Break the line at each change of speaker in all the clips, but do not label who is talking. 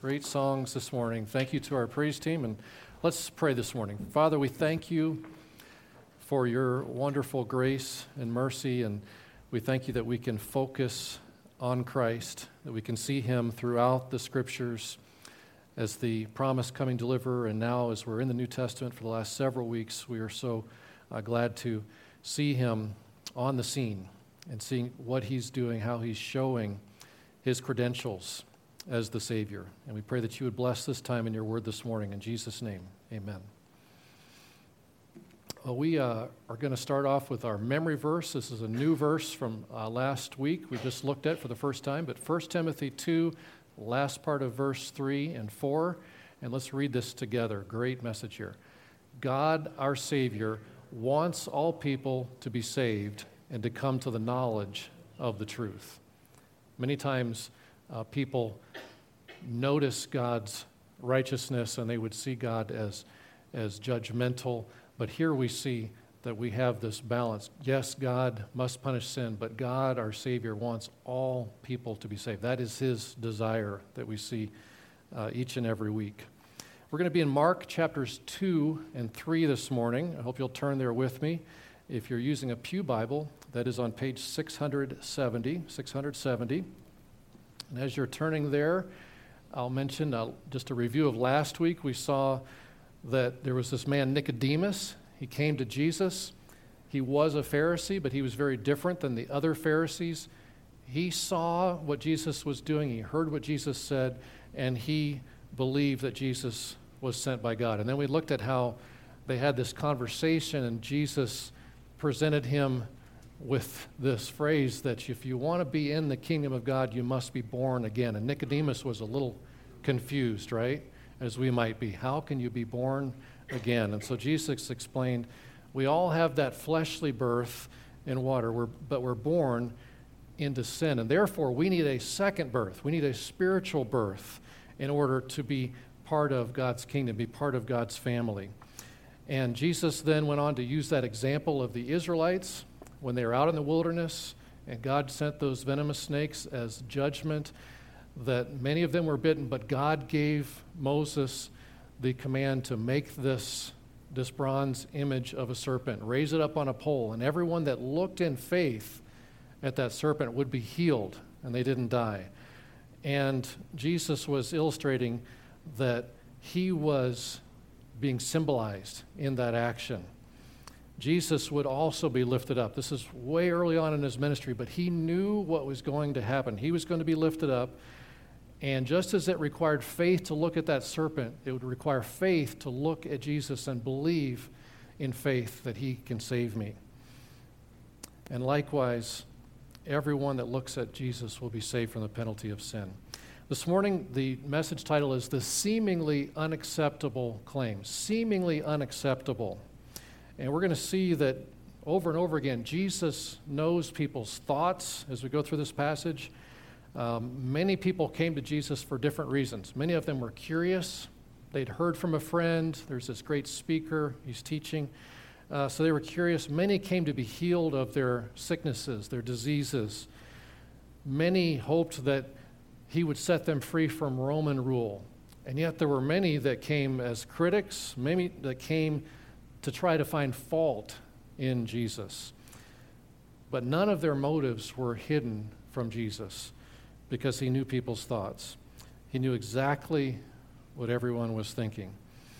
Great songs this morning. Thank you to our praise team, and let's pray this morning. Father, we thank you for your wonderful grace and mercy, and we thank you that we can focus on Christ, that we can see him throughout the Scriptures as the promised coming deliverer, and now as we're in the New Testament for the last several weeks, we are so glad to see him on the scene and seeing what he's doing, how he's showing his credentials as the Savior. And we pray that you would bless this time in your word this morning. In Jesus' name, amen. Well, we are going to start off with our memory verse. This is a new verse from last week we just looked at for the first time, but 1 Timothy 2, last part of verse 3 and 4. And let's read this together. Great message here. God, our Savior, wants all people to be saved and to come to the knowledge of the truth. Many times people notice God's righteousness and they would see God as judgmental, but here we see that we have this balance. Yes, God must punish sin, but God, our Savior, wants all people to be saved. That is his desire that we see each and every week. We're going to be in Mark chapters 2 and 3 this morning. I hope you'll turn there with me. If you're using a Pew Bible, that is on page 670. And as you're turning there, I'll mention just a review of last week. We saw that there was this man, Nicodemus. He came to Jesus. He was a Pharisee, but he was very different than the other Pharisees. He saw what Jesus was doing. He heard what Jesus said, and he believed that Jesus was sent by God. And then we looked at how they had this conversation, and Jesus presented him with this phrase that if you want to be in the kingdom of God, you must be born again. And Nicodemus was a little confused, right? As we might be. How can you be born again? And so Jesus explained, we all have that fleshly birth in water, but we're born into sin. And therefore, we need a second birth. We need a spiritual birth in order to be part of God's kingdom, be part of God's family. And Jesus then went on to use that example of the Israelites when they were out in the wilderness, and God sent those venomous snakes as judgment, that many of them were bitten, but God gave Moses the command to make this bronze image of a serpent, raise it up on a pole, and everyone that looked in faith at that serpent would be healed, and they didn't die. And Jesus was illustrating that he was being symbolized in that action. Jesus would also be lifted up. This is way early on in his ministry, but he knew what was going to happen. He was going to be lifted up, and just as it required faith to look at that serpent, it would require faith to look at Jesus and believe in faith that he can save me. And likewise, everyone that looks at Jesus will be saved from the penalty of sin. This morning, the message title is The Seemingly Unacceptable Claims. Seemingly unacceptable. And we're going to see that over and over again, Jesus knows people's thoughts as we go through this passage. Many people came to Jesus for different reasons. Many of them were curious. They'd heard from a friend. There's this great speaker. He's teaching. So they were curious. Many came to be healed of their sicknesses, their diseases. Many hoped that he would set them free from Roman rule. And yet there were many that came as critics, many that came to try to find fault in Jesus. But none of their motives were hidden from Jesus because he knew people's thoughts. He knew exactly what everyone was thinking.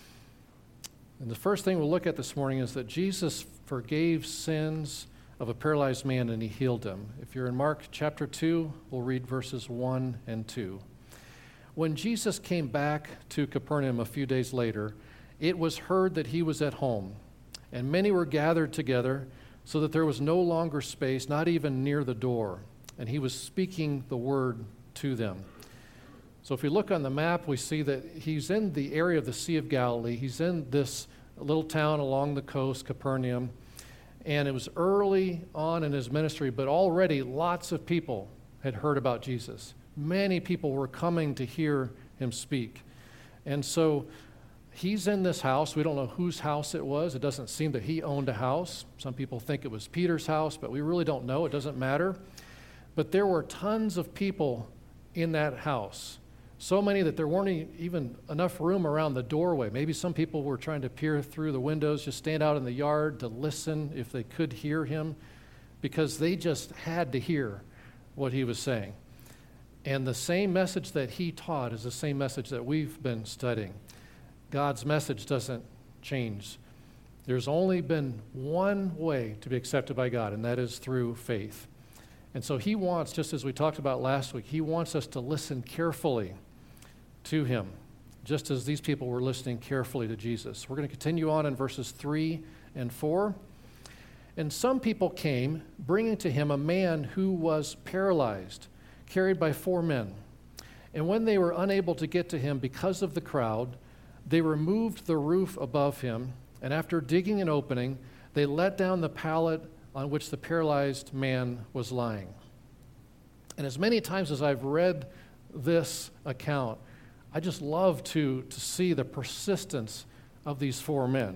And the first thing we'll look at this morning is that Jesus forgave sins of a paralyzed man and he healed him. If you're in Mark chapter 2, we'll read verses 1 and 2. When Jesus came back to Capernaum a few days later, it was heard that he was at home, and many were gathered together so that there was no longer space, not even near the door, and he was speaking the word to them. So if we look on the map, we see that he's in the area of the Sea of Galilee. He's in this little town along the coast, Capernaum, and it was early on in his ministry, but already lots of people had heard about Jesus. Many people were coming to hear him speak. And so he's in this house. We don't know whose house it was. It doesn't seem that he owned a house. Some people think it was Peter's house, but we really don't know. It doesn't matter. But there were tons of people in that house. So many that there weren't even enough room around the doorway. Maybe some people were trying to peer through the windows, just stand out in the yard to listen if they could hear him, because they just had to hear what he was saying. And the same message that he taught is the same message that we've been studying. God's message doesn't change. There's only been one way to be accepted by God, and that is through faith. And so he wants, just as we talked about last week, he wants us to listen carefully to him, just as these people were listening carefully to Jesus. We're going to continue on in verses 3 and 4. And some people came, bringing to him a man who was paralyzed, carried by 4 men. And when they were unable to get to him because of the crowd, they removed the roof above him, and after digging an opening, they let down the pallet on which the paralyzed man was lying. And as many times as I've read this account, I just love to see the persistence of these 4 men.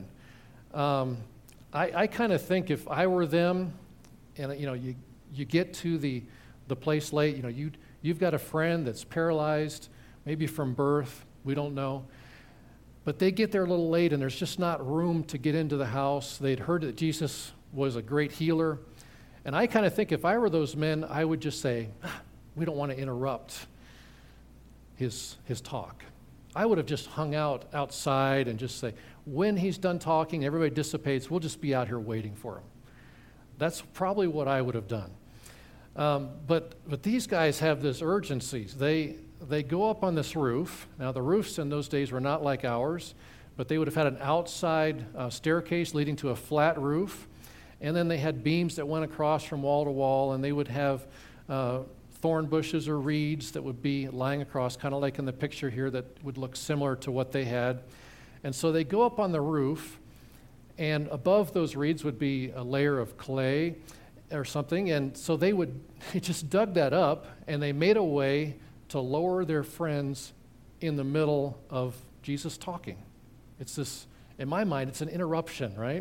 I kind of think if I were them, and you get to the place late, you've got a friend that's paralyzed, maybe from birth, we don't know. But they get there a little late, and there's just not room to get into the house. They'd heard that Jesus was a great healer. And I kind of think if I were those men, I would just say, we don't want to interrupt his talk. I would have just hung out outside and just say, when he's done talking, everybody dissipates, we'll just be out here waiting for him. That's probably what I would have done. But these guys have this urgency. They go up on this roof. Now, the roofs in those days were not like ours, but they would have had an outside staircase leading to a flat roof. And then they had beams that went across from wall to wall, and they would have thorn bushes or reeds that would be lying across, kind of like in the picture here that would look similar to what they had. And so they go up on the roof, and above those reeds would be a layer of clay or something. And so they just dug that up, and they made a way to lower their friends in the middle of Jesus talking. It's this, in my mind, it's an interruption, right?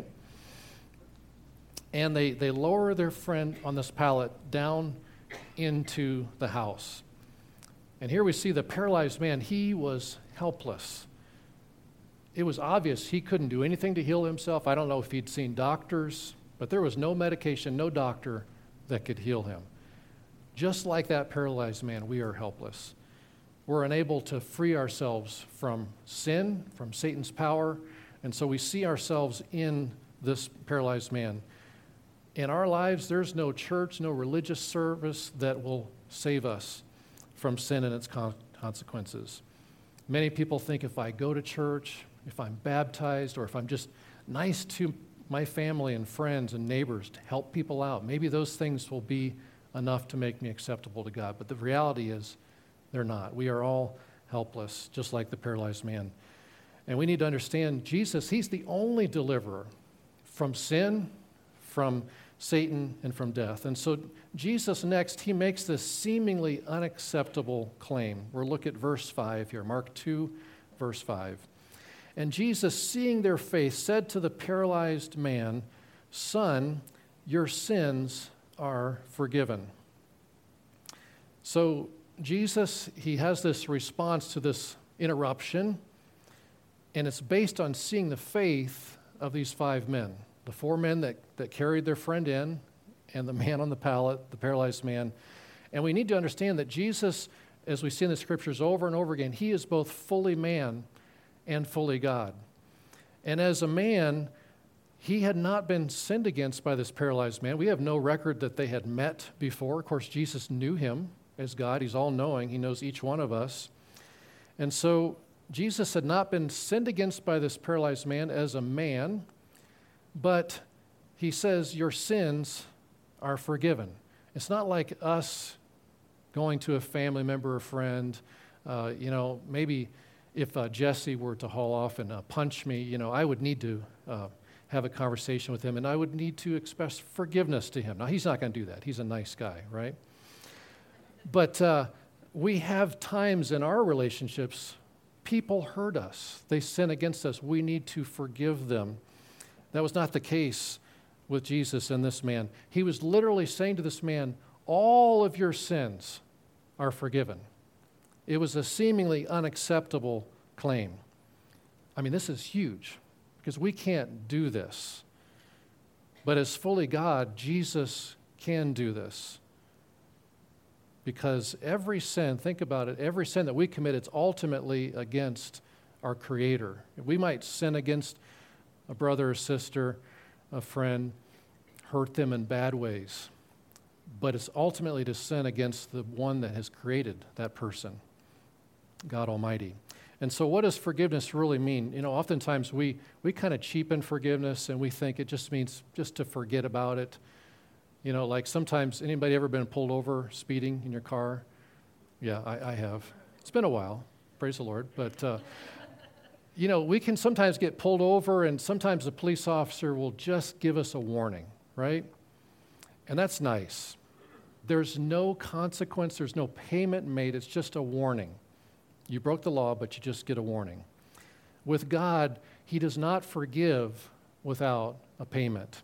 And they lower their friend on this pallet down into the house. And here we see the paralyzed man. He was helpless. It was obvious he couldn't do anything to heal himself. I don't know if he'd seen doctors, but there was no medication, no doctor that could heal him. Just like that paralyzed man, we are helpless. We're unable to free ourselves from sin, from Satan's power, and so we see ourselves in this paralyzed man. In our lives, there's no church, no religious service that will save us from sin and its consequences. Many people think if I go to church, if I'm baptized, or if I'm just nice to my family and friends and neighbors to help people out, maybe those things will be enough to make me acceptable to God. But the reality is they're not. We are all helpless, just like the paralyzed man. And we need to understand Jesus, he's the only deliverer from sin, from Satan, and from death. And so Jesus next, he makes this seemingly unacceptable claim. We'll look at verse 5 here, Mark 2, verse 5. And Jesus, seeing their faith, said to the paralyzed man, "Son, your sins are forgiven." So Jesus, he has this response to this interruption, and it's based on seeing the faith of these 5 men. The 4 men that carried their friend in, and the man on the pallet, the paralyzed man. And we need to understand that Jesus, as we see in the scriptures over and over again, he is both fully man and fully God. And as a man, he had not been sinned against by this paralyzed man. We have no record that they had met before. Of course, Jesus knew him as God. He's all-knowing. He knows each one of us. And so Jesus had not been sinned against by this paralyzed man as a man, but he says, your sins are forgiven. It's not like us going to a family member or friend. Maybe if Jesse were to haul off and punch me, I would need to have a conversation with him, and I would need to express forgiveness to him. Now, he's not going to do that. He's a nice guy, right? But we have times in our relationships, people hurt us. They sin against us. We need to forgive them. That was not the case with Jesus and this man. He was literally saying to this man, all of your sins are forgiven. It was a seemingly unacceptable claim. I mean, this is huge because we can't do this. But as fully God, Jesus can do this. Because every sin, think about it, every sin that we commit, it's ultimately against our Creator. We might sin against a brother or sister, a friend, hurt them in bad ways. But it's ultimately to sin against the one that has created that person, God Almighty. And so what does forgiveness really mean? You know, oftentimes we kind of cheapen forgiveness and we think it just means just to forget about it. You know, like sometimes, anybody ever been pulled over speeding in your car? Yeah, I have. It's been a while, praise the Lord. But, you know, we can sometimes get pulled over and sometimes the police officer will just give us a warning, right? And that's nice. There's no consequence, there's no payment made, it's just a warning. You broke the law, but you just get a warning. With God, He does not forgive without a payment.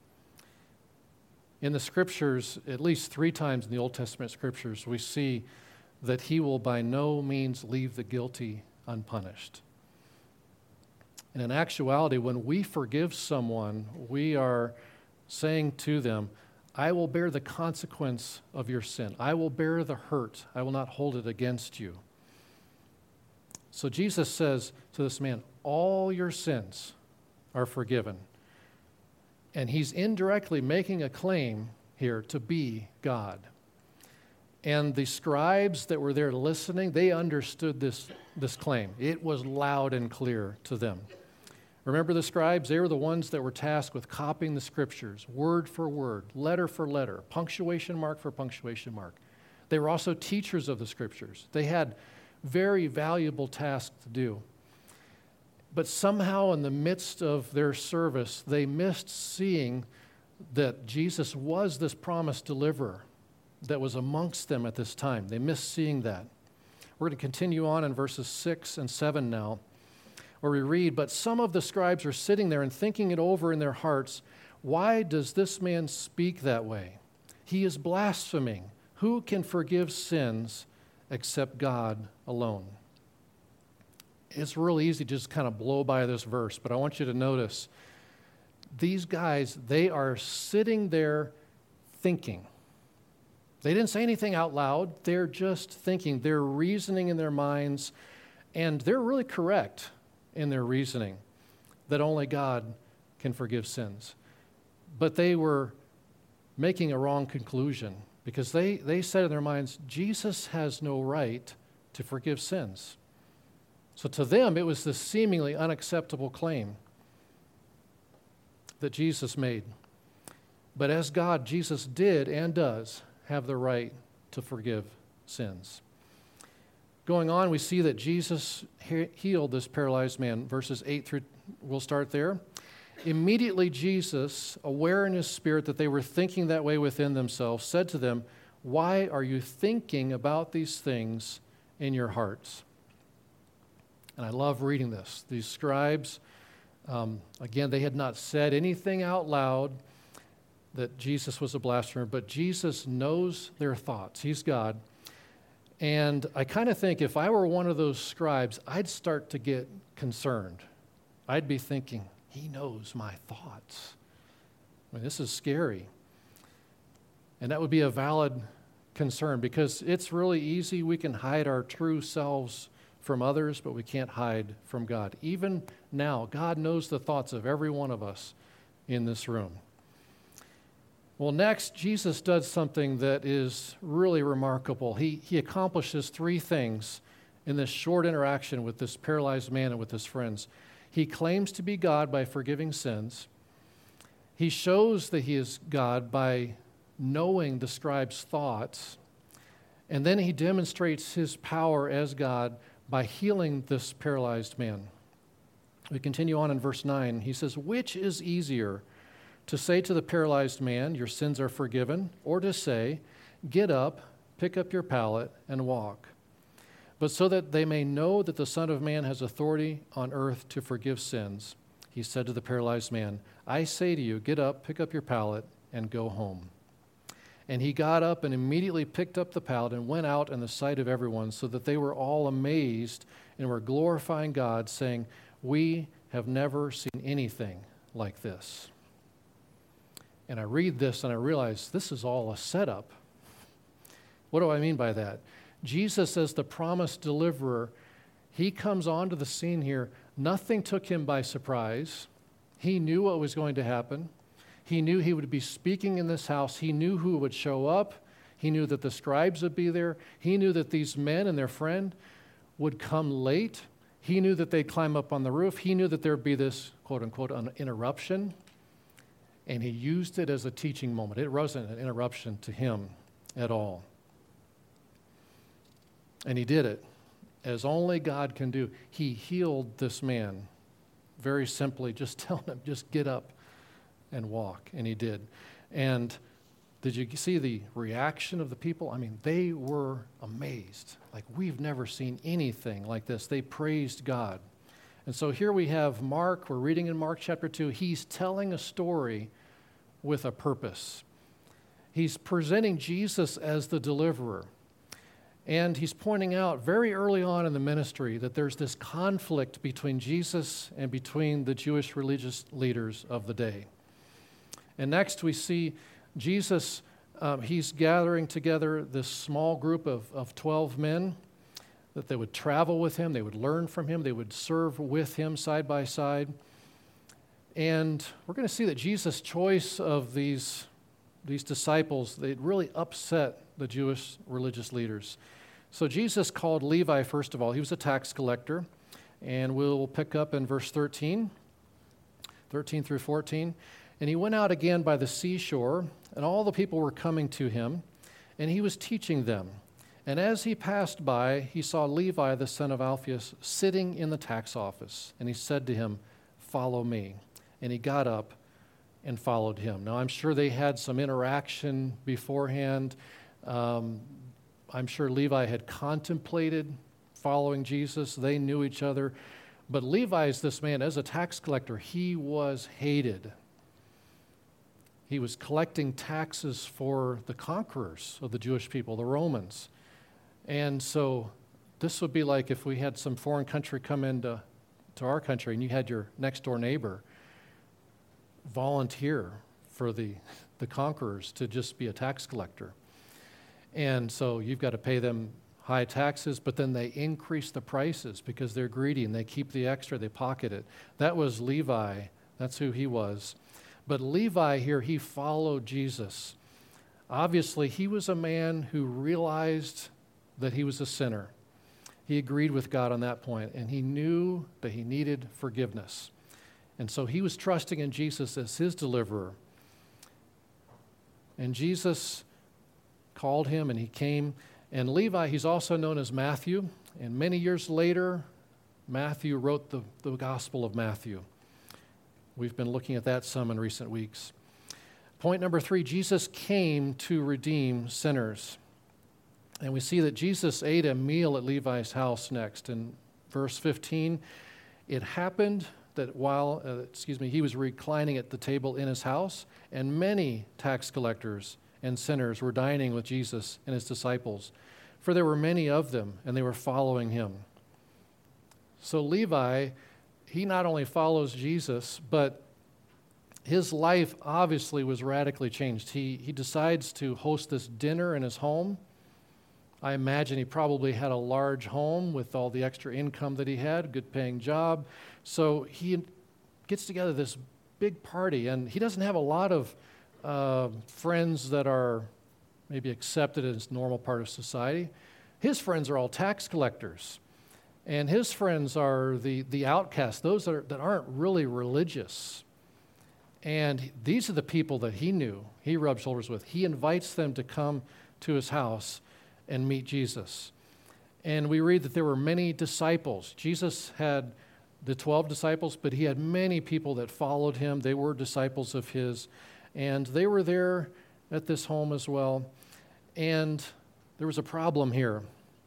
In the Scriptures, at least 3 times in the Old Testament Scriptures, we see that He will by no means leave the guilty unpunished. And in actuality, when we forgive someone, we are saying to them, I will bear the consequence of your sin. I will bear the hurt. I will not hold it against you. So Jesus says to this man, all your sins are forgiven. And he's indirectly making a claim here to be God. And the scribes that were there listening, they understood this claim. It was loud and clear to them. Remember the scribes? They were the ones that were tasked with copying the Scriptures, word for word, letter for letter, punctuation mark for punctuation mark. They were also teachers of the Scriptures. They had very valuable task to do. But somehow in the midst of their service, they missed seeing that Jesus was this promised deliverer that was amongst them at this time. They missed seeing that. We're going to continue on in verses 6 and 7 now, where we read, but some of the scribes are sitting there and thinking it over in their hearts, why does this man speak that way? He is blaspheming. Who can forgive sins except God alone? It's really easy to just kind of blow by this verse, but I want you to notice these guys, they are sitting there thinking. They didn't say anything out loud. They're just thinking. They're reasoning in their minds, and they're really correct in their reasoning that only God can forgive sins. But they were making a wrong conclusion because they said in their minds, Jesus has no right to forgive sins. So to them, it was this seemingly unacceptable claim that Jesus made. But as God, Jesus did and does have the right to forgive sins. Going on, we see that Jesus healed this paralyzed man. Verses 8 through, we'll start there. Immediately Jesus, aware in his spirit that they were thinking that way within themselves, said to them, why are you thinking about these things in your hearts? And I love reading this. These scribes, again, they had not said anything out loud that Jesus was a blasphemer, but Jesus knows their thoughts. He's God. And I kind of think if I were one of those scribes, I'd start to get concerned. I'd be thinking, he knows my thoughts. I mean, this is scary. And that would be a valid concern because it's really easy. We can hide our true selves from others, but we can't hide from God. Even now, God knows the thoughts of every one of us in this room. Well, next, Jesus does something that is really remarkable. He accomplishes 3 things in this short interaction with this paralyzed man and with his friends. He claims to be God by forgiving sins. He shows that he is God by knowing the scribe's thoughts. And then he demonstrates his power as God by healing this paralyzed man. We continue on in verse 9. He says, which is easier, to say to the paralyzed man, your sins are forgiven, or to say, get up, pick up your pallet, and walk? But so that they may know that the Son of Man has authority on earth to forgive sins, he said to the paralyzed man, I say to you, get up, pick up your pallet, and go home. And he got up and immediately picked up the pallet and went out in the sight of everyone, so that they were all amazed and were glorifying God, saying, "We have never seen anything like this." And I read this and I realize this is all a setup. What do I mean by that? Jesus, as the promised deliverer, he comes onto the scene here. Nothing took him by surprise. He knew what was going to happen. He knew he would be speaking in this house. He knew who would show up. He knew that the scribes would be there. He knew that these men and their friend would come late. He knew that they'd climb up on the roof. He knew that there'd be this, quote unquote, an interruption. And he used it as a teaching moment. It wasn't an interruption to him at all. And he did it as only God can do. He healed this man very simply, just telling him, just get up and walk. And he did. And did you see the reaction of the people? I mean, they were amazed. Like, we've never seen anything like this. They praised God. And so here we have Mark. We're reading in Mark chapter 2. He's telling a story with a purpose. He's presenting Jesus as the deliverer. And he's pointing out very early on in the ministry that there's this conflict between Jesus and between the Jewish religious leaders of the day. And next we see Jesus, he's gathering together this small group of 12 men that they would travel with him, they would learn from him, they would serve with him side by side. And we're going to see that Jesus' choice of these disciples, they really upset the Jewish religious leaders. So Jesus called Levi, first of all. He was a tax collector. And we'll pick up in verse 13 through 14. And he went out again by the seashore, and all the people were coming to him, and he was teaching them. And as he passed by, he saw Levi, the son of Alphaeus, sitting in the tax office. And he said to him, "Follow me." And he got up and followed him. Now, I'm sure they had some interaction beforehand. I'm sure Levi had contemplated following Jesus. They knew each other. But Levi is this man, as a tax collector, he was hated. He was collecting taxes for the conquerors of the Jewish people, the Romans. And so this would be like if we had some foreign country come into our country and you had your next door neighbor volunteer for the conquerors to just be a tax collector. And so you've got to pay them high taxes, but then they increase the prices because they're greedy and they keep the extra, they pocket it. That was Levi. That's who he was. But Levi here, he followed Jesus. Obviously, he was a man who realized that he was a sinner. He agreed with God on that point, and he knew that he needed forgiveness. And so he was trusting in Jesus as his deliverer. And Jesus called him, and he came. And Levi, he's also known as Matthew. And many years later, Matthew wrote the Gospel of Matthew. We've been looking at that some in recent weeks. Point number 3, Jesus came to redeem sinners. And we see that Jesus ate a meal at Levi's house next. In verse 15, it happened that while he was reclining at the table in his house, and many tax collectors and sinners were dining with Jesus and his disciples, for there were many of them, and they were following him. So Levi, he not only follows Jesus, but his life obviously was radically changed. He decides to host this dinner in his home. I imagine he probably had a large home with all the extra income that he had, a good paying job. So he gets together this big party, and he doesn't have a lot of friends that are maybe accepted as normal part of society. His friends are all tax collectors. And his friends are the outcasts, those that aren't really religious. And these are the people that he knew, he rubbed shoulders with. He invites them to come to his house and meet Jesus. And we read that there were many disciples. Jesus had the 12 disciples, but he had many people that followed him. They were disciples of his. And they were there at this home as well. And there was a problem here.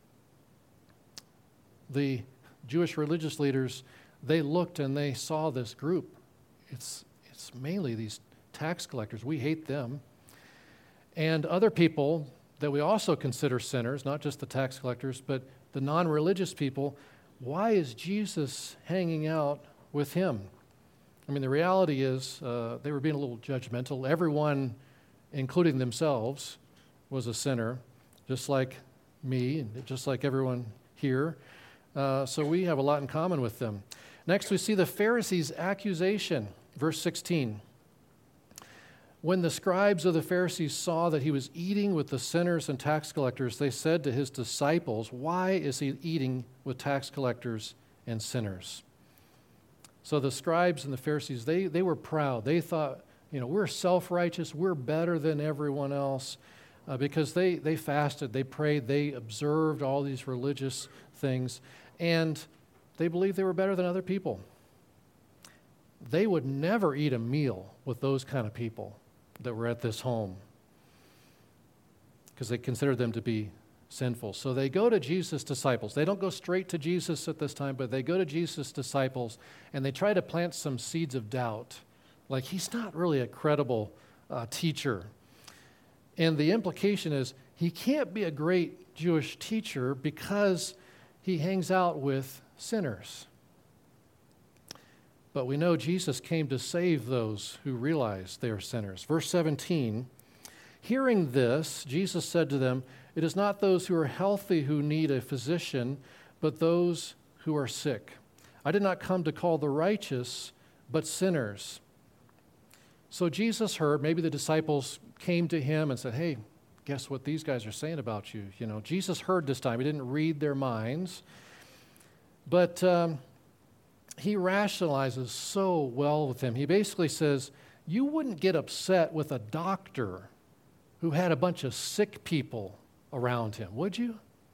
The Jewish religious leaders, they looked and they saw this group. It's mainly these tax collectors. We hate them. and other people that we also consider sinners, not just the tax collectors, but the non-religious people. Why is Jesus hanging out with him? I mean, the reality is they were being a little judgmental. Everyone, including themselves, was a sinner, just like me, and just like everyone here. So we have a lot in common with them. Next, we see the Pharisees' accusation, verse 16. When the scribes of the Pharisees saw that he was eating with the sinners and tax collectors, they said to his disciples, "Why is he eating with tax collectors and sinners?" So the scribes and the Pharisees, they were proud. They thought, we're self-righteous, we're better than everyone else, because they fasted, they prayed, they observed all these religious things, and they believed they were better than other people. They would never eat a meal with those kind of people that were at this home because they considered them to be sinful. So they go to Jesus' disciples. They don't go straight to Jesus at this time, but they go to Jesus' disciples and they try to plant some seeds of doubt. Like, he's not really a credible teacher. And the implication is he can't be a great Jewish teacher because he hangs out with sinners. But we know Jesus came to save those who realize they are sinners. Verse 17, hearing this, Jesus said to them, "It is not those who are healthy who need a physician, but those who are sick. I did not come to call the righteous, but sinners." So Jesus heard, maybe the disciples came to him and said, "Hey, guess what these guys are saying about you?" Jesus heard this time. He didn't read their minds. But he rationalizes so well with him. He basically says, you wouldn't get upset with a doctor who had a bunch of sick people around him, would you?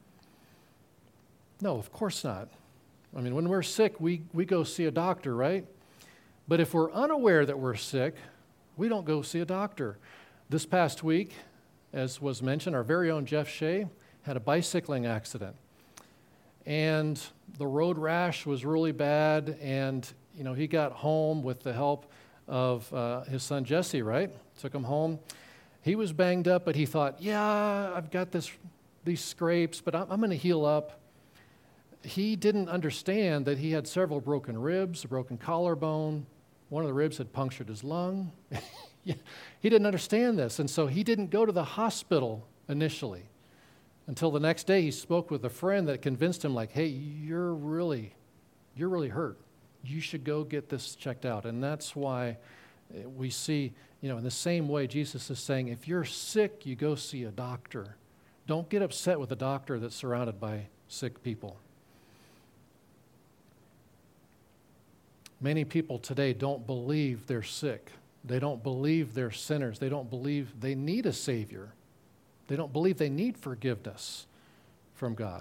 No, of course not. I mean, when we're sick, we go see a doctor, right? But if we're unaware that we're sick, we don't go see a doctor. This past week, as was mentioned, our very own Jeff Shea had a bicycling accident. And the road rash was really bad, and he got home with the help of his son Jesse, right? Took him home. He was banged up, but he thought, I've got these scrapes, but I'm going to heal up. He didn't understand that he had several broken ribs, a broken collarbone. One of the ribs had punctured his lung. He didn't understand this, and so he didn't go to the hospital initially. Until the next day, he spoke with a friend that convinced him, like, hey, you're really hurt. You should go get this checked out. And that's why we see, in the same way, Jesus is saying, if you're sick, you go see a doctor. Don't get upset with a doctor that's surrounded by sick people. Many people today don't believe they're sick. They don't believe they're sinners. They don't believe they need a Savior. They don't believe they need forgiveness from God.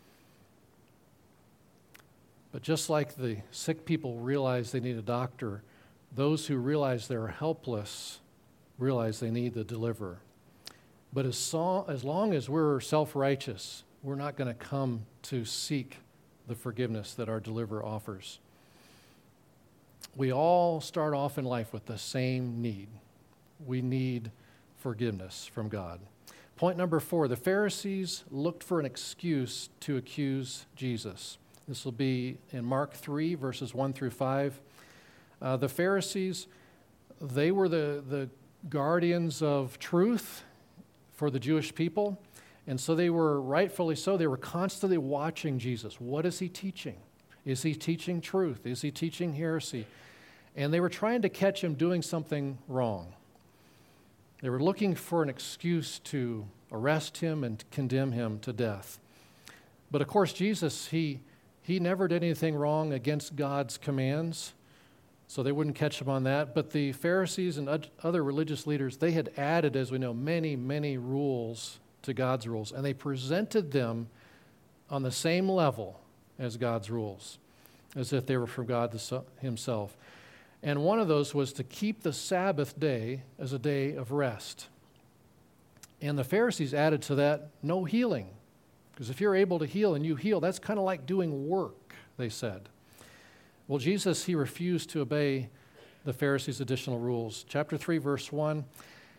But just like the sick people realize they need a doctor, those who realize they're helpless realize they need the deliverer. But as long as we're self-righteous, we're not going to come to seek the forgiveness that our deliverer offers. We all start off in life with the same need. We need forgiveness from God. Point number 4, the Pharisees looked for an excuse to accuse Jesus. This will be in Mark 3, verses 1 through 5. The Pharisees, they were the guardians of truth for the Jewish people, and so they were, rightfully so, they were constantly watching Jesus. What is he teaching? Is he teaching truth? Is he teaching heresy? And they were trying to catch him doing something wrong. They were looking for an excuse to arrest him and condemn him to death. But of course, Jesus, he never did anything wrong against God's commands, so they wouldn't catch him on that. But the Pharisees and other religious leaders, they had added, as we know, many, many rules to God's rules, and they presented them on the same level as God's rules, as if they were from God himself. And one of those was to keep the Sabbath day as a day of rest. And the Pharisees added to that, no healing. Because if you're able to heal and you heal, that's kind of like doing work, they said. Well, Jesus, he refused to obey the Pharisees' additional rules. Chapter 3, verse 1,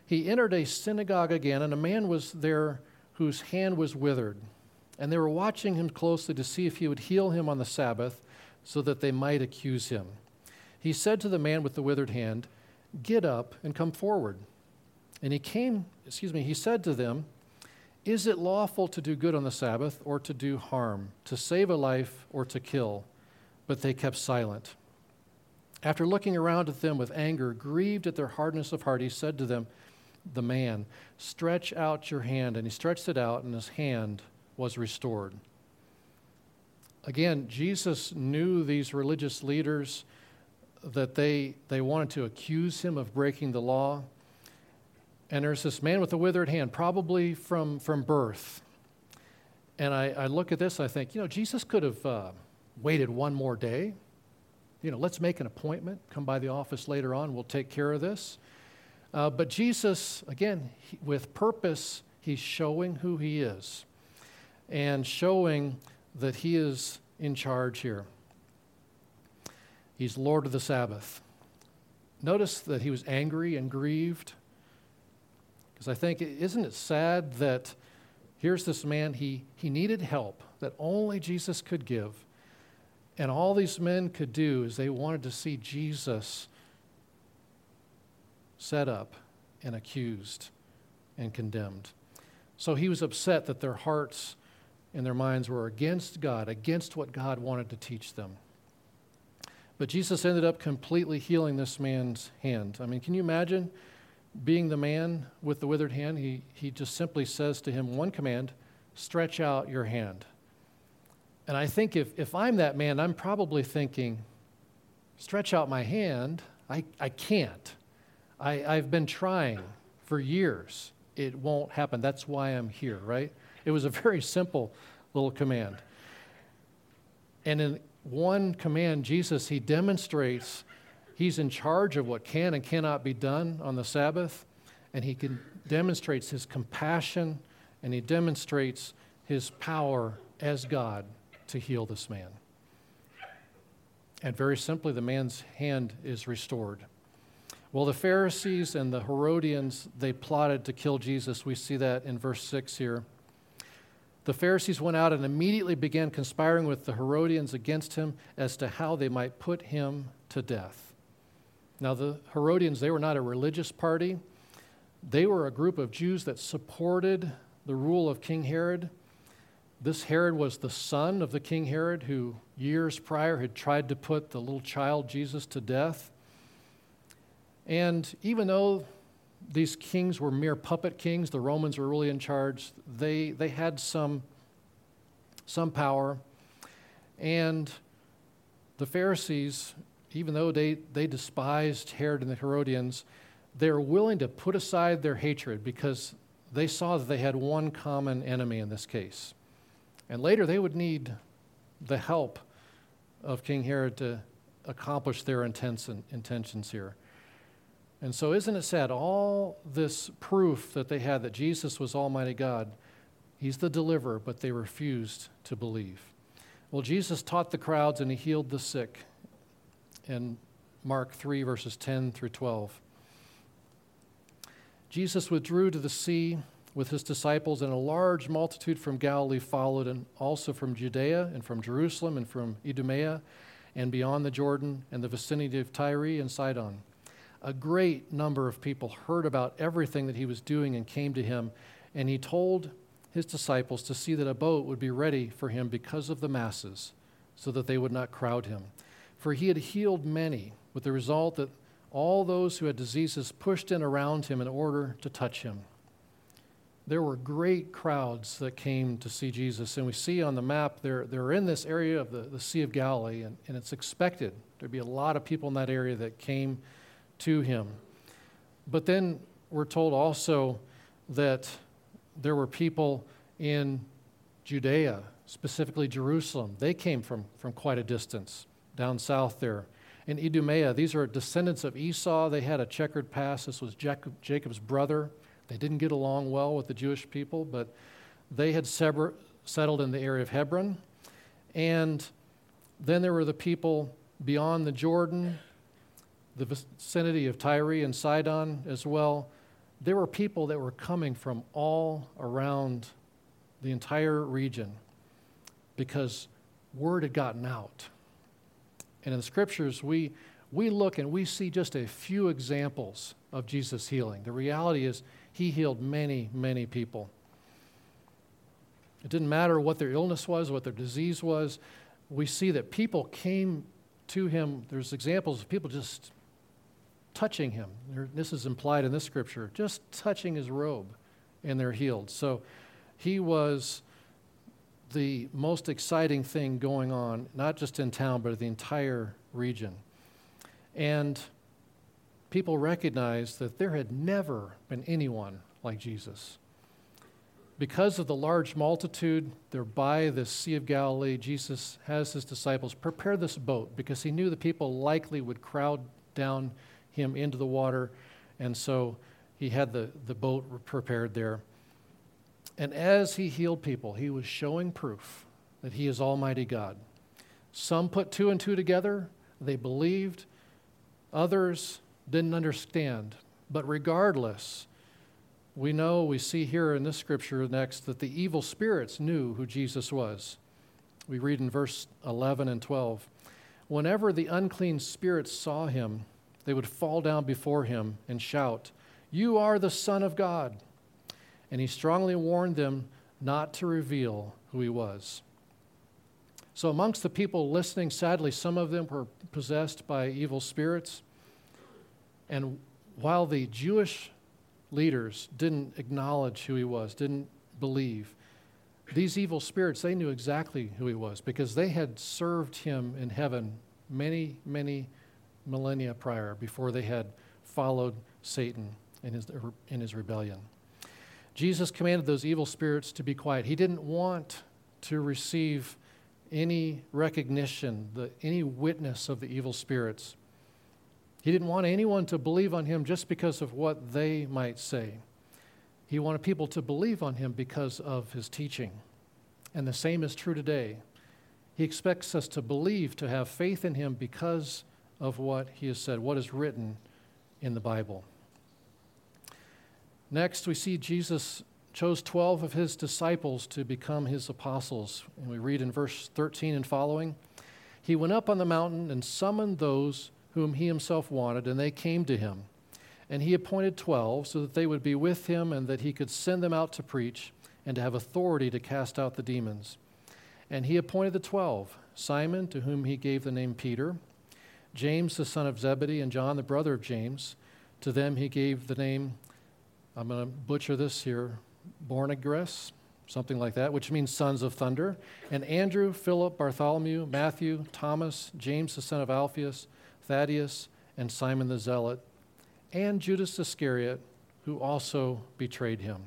he entered a synagogue again, and a man was there whose hand was withered. And they were watching him closely to see if he would heal him on the Sabbath, so that they might accuse him. He said to the man with the withered hand, "Get up and come forward." And he said to them, "Is it lawful to do good on the Sabbath or to do harm, to save a life or to kill?" But they kept silent. After looking around at them with anger, grieved at their hardness of heart, he said to them, the man, "Stretch out your hand." And he stretched it out, and his hand was restored. Again, Jesus knew these religious leaders, that they wanted to accuse him of breaking the law. And there's this man with a withered hand, probably from birth. And I look at this, I think, Jesus could have waited one more day. Let's make an appointment, come by the office later on, we'll take care of this. But Jesus, again, with purpose, he's showing who he is and showing that he is in charge here. He's Lord of the Sabbath. Notice that he was angry and grieved, because I think, isn't it sad that here's this man, he needed help that only Jesus could give, and all these men could do is they wanted to see Jesus set up and accused and condemned. So he was upset that their hearts and their minds were against God, against what God wanted to teach them. But Jesus ended up completely healing this man's hand. I mean, can you imagine being the man with the withered hand? He just simply says to him one command, "Stretch out your hand." And I think if I'm that man, I'm probably thinking, stretch out my hand? I can't. I've been trying for years. It won't happen. That's why I'm here, right? It was a very simple little command. And in one command, Jesus, he demonstrates he's in charge of what can and cannot be done on the Sabbath, and he demonstrates his compassion, and he demonstrates his power as God to heal this man. And very simply, the man's hand is restored. Well, the Pharisees and the Herodians, they plotted to kill Jesus. We see that in verse 6 here. The Pharisees went out and immediately began conspiring with the Herodians against him as to how they might put him to death. Now, the Herodians, they were not a religious party. They were a group of Jews that supported the rule of King Herod. This Herod was the son of the King Herod, who years prior had tried to put the little child Jesus to death. And even though these kings were mere puppet kings, the Romans were really in charge, they had some power. And the Pharisees, even though they despised Herod and the Herodians, they were willing to put aside their hatred because they saw that they had one common enemy in this case. And later they would need the help of King Herod to accomplish their intentions here. And so isn't it sad, all this proof that they had that Jesus was Almighty God, he's the deliverer, but they refused to believe. Well, Jesus taught the crowds and he healed the sick in Mark 3, verses 10 through 12. Jesus withdrew to the sea with his disciples, and a large multitude from Galilee followed, and also from Judea and from Jerusalem and from Idumea and beyond the Jordan and the vicinity of Tyre and Sidon. A great number of people heard about everything that he was doing and came to him, and he told his disciples to see that a boat would be ready for him because of the masses, so that they would not crowd him. For he had healed many, with the result that all those who had diseases pushed in around him in order to touch him. There were great crowds that came to see Jesus, and we see on the map they're in this area of the Sea of Galilee, and it's expected there'd be a lot of people in that area that came to him. But then we're told also that there were people in Judea, specifically Jerusalem. They came from quite a distance down south there. In Idumea, these are descendants of Esau. They had a checkered past. This was Jacob's brother. They didn't get along well with the Jewish people, but they had settled in the area of Hebron. And then there were the people beyond the Jordan, the vicinity of Tyre and Sidon as well. there were people that were coming from all around the entire region because word had gotten out. And in the scriptures, we look and we see just a few examples of Jesus healing. The reality is he healed many, many people. It didn't matter what their illness was, what their disease was. We see that people came to him. There's examples of people just touching him. This is implied in this scripture, just touching his robe, and they're healed. So he was the most exciting thing going on, not just in town, but the entire region. And people recognized that there had never been anyone like Jesus. Because of the large multitude, they're by the Sea of Galilee. Jesus has his disciples prepare this boat because he knew the people likely would crowd down him into the water, and so he had the boat prepared there. And as he healed people, he was showing proof that he is Almighty God. Some put two and two together, they believed. Others didn't understand. But regardless, we see here in this scripture next that the evil spirits knew who Jesus was. We read in verse 11 and 12, whenever the unclean spirits saw him, they would fall down before him and shout, "You are the Son of God." And he strongly warned them not to reveal who he was. So amongst the people listening, sadly, some of them were possessed by evil spirits. And while the Jewish leaders didn't acknowledge who he was, didn't believe, these evil spirits, they knew exactly who he was because they had served him in heaven many, many millennia prior, before they had followed Satan in his rebellion. Jesus commanded those evil spirits to be quiet. He didn't want to receive any recognition, any witness of the evil spirits. He didn't want anyone to believe on him just because of what they might say. He wanted people to believe on him because of his teaching. And the same is true today. He expects us to believe, to have faith in him because of what he has said, what is written in the Bible. Next, we see Jesus chose 12 of his disciples to become his apostles. And we read in verse 13 and following, he went up on the mountain and summoned those whom he himself wanted, and they came to him. And he appointed 12 so that they would be with him and that he could send them out to preach and to have authority to cast out the demons. And he appointed the 12, Simon, to whom he gave the name Peter, James, the son of Zebedee, and John, the brother of James. To them he gave the name, I'm going to butcher this here, Boanerges, something like that, which means sons of thunder. And Andrew, Philip, Bartholomew, Matthew, Thomas, James, the son of Alphaeus, Thaddeus, and Simon the Zealot, and Judas Iscariot, who also betrayed him.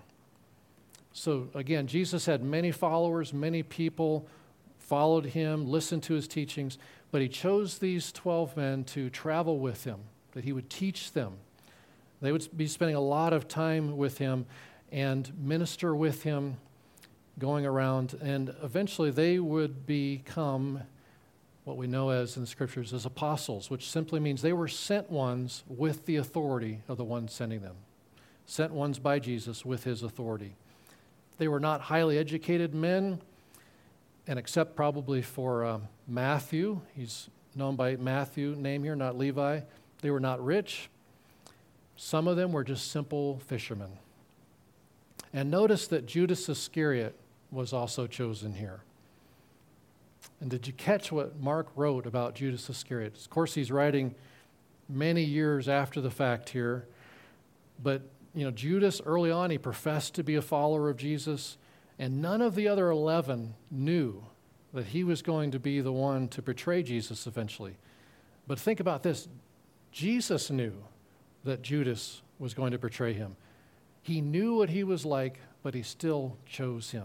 So again, Jesus had many followers, many people followed him, listened to his teachings, but he chose these 12 men to travel with him, that he would teach them. They would be spending a lot of time with him and minister with him, going around, and eventually they would become what we know as in the scriptures as apostles, which simply means they were sent ones with the authority of the one sending them. Sent ones by Jesus with his authority. They were not highly educated men, and except probably for Matthew, he's known by Matthew name here, not Levi. They were not rich. Some of them were just simple fishermen. And notice that Judas Iscariot was also chosen here. And did you catch what Mark wrote about Judas Iscariot? Of course, he's writing many years after the fact here. But, Judas, early on, he professed to be a follower of Jesus. And none of the other 11 knew that he was going to be the one to betray Jesus eventually. But think about this. Jesus knew that Judas was going to betray him. He knew what he was like, but he still chose him.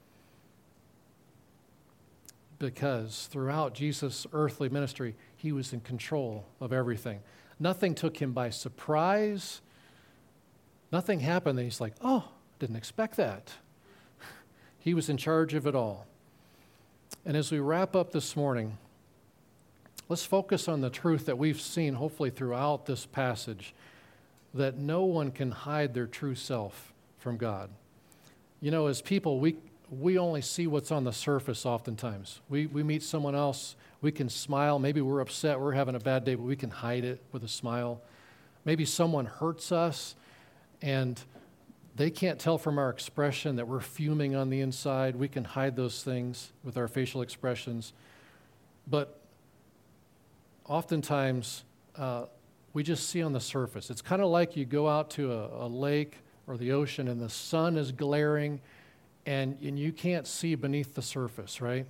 Because throughout Jesus' earthly ministry, he was in control of everything. Nothing took him by surprise. Nothing happened that he's like, oh, didn't expect that. He was in charge of it all. And as we wrap up this morning, let's focus on the truth that we've seen hopefully throughout this passage, that no one can hide their true self from God. You know, as people, we only see what's on the surface oftentimes. We meet someone else, we can smile. Maybe we're upset, we're having a bad day, but we can hide it with a smile. Maybe someone hurts us, and they can't tell from our expression that we're fuming on the inside. We can hide those things with our facial expressions. But oftentimes, we just see on the surface. It's kind of like you go out to a lake or the ocean, and the sun is glaring, and you can't see beneath the surface, right?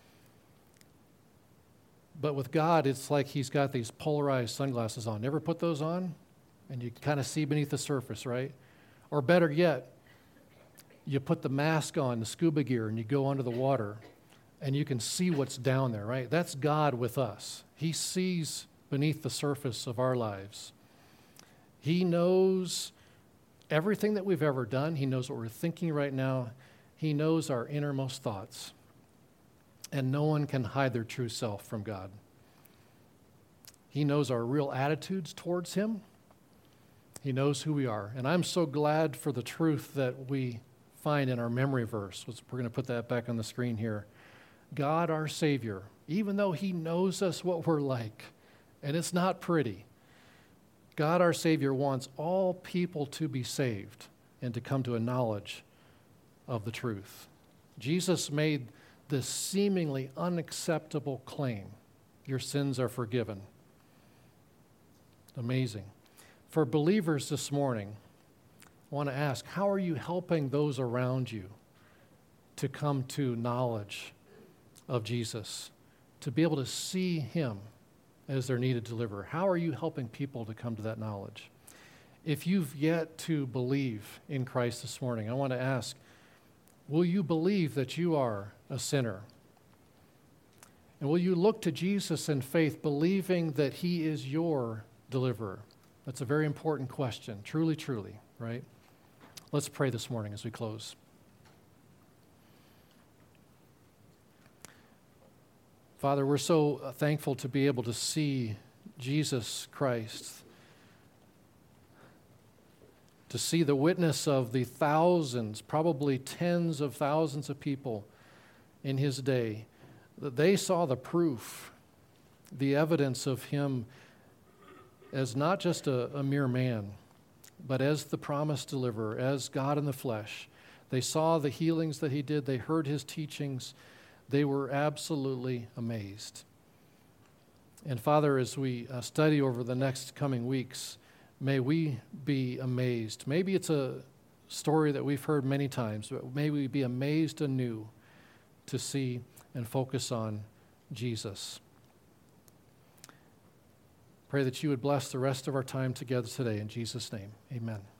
But with God, it's like he's got these polarized sunglasses on. Never put those on? And you kind of see beneath the surface, right? Or better yet, you put the mask on, the scuba gear, and you go under the water, and you can see what's down there, right? That's God with us. He sees beneath the surface of our lives. He knows everything that we've ever done. He knows what we're thinking right now. He knows our innermost thoughts. And no one can hide their true self from God. He knows our real attitudes towards him. He knows who we are. And I'm so glad for the truth that we find in our memory verse. We're going to put that back on the screen here. God, our Savior, even though he knows us what we're like, and it's not pretty, God, our Savior, wants all people to be saved and to come to a knowledge of the truth. Jesus made this seemingly unacceptable claim: your sins are forgiven. Amazing. For believers this morning, I want to ask, how are you helping those around you to come to knowledge of Jesus, to be able to see him as their needed deliverer? How are you helping people to come to that knowledge? If you've yet to believe in Christ this morning, I want to ask, will you believe that you are a sinner? And will you look to Jesus in faith, believing that he is your deliverer? That's a very important question, truly, truly, right? Let's pray this morning as we close. Father, we're so thankful to be able to see Jesus Christ, to see the witness of the thousands, probably tens of thousands of people in his day, that they saw the proof, the evidence of him as not just a mere man, but as the promised deliverer, as God in the flesh. They saw the healings that he did. They heard his teachings. They were absolutely amazed. And Father, as we study over the next coming weeks, may we be amazed. Maybe it's a story that we've heard many times, but may we be amazed anew to see and focus on Jesus. Pray that you would bless the rest of our time together today. In Jesus' name, amen.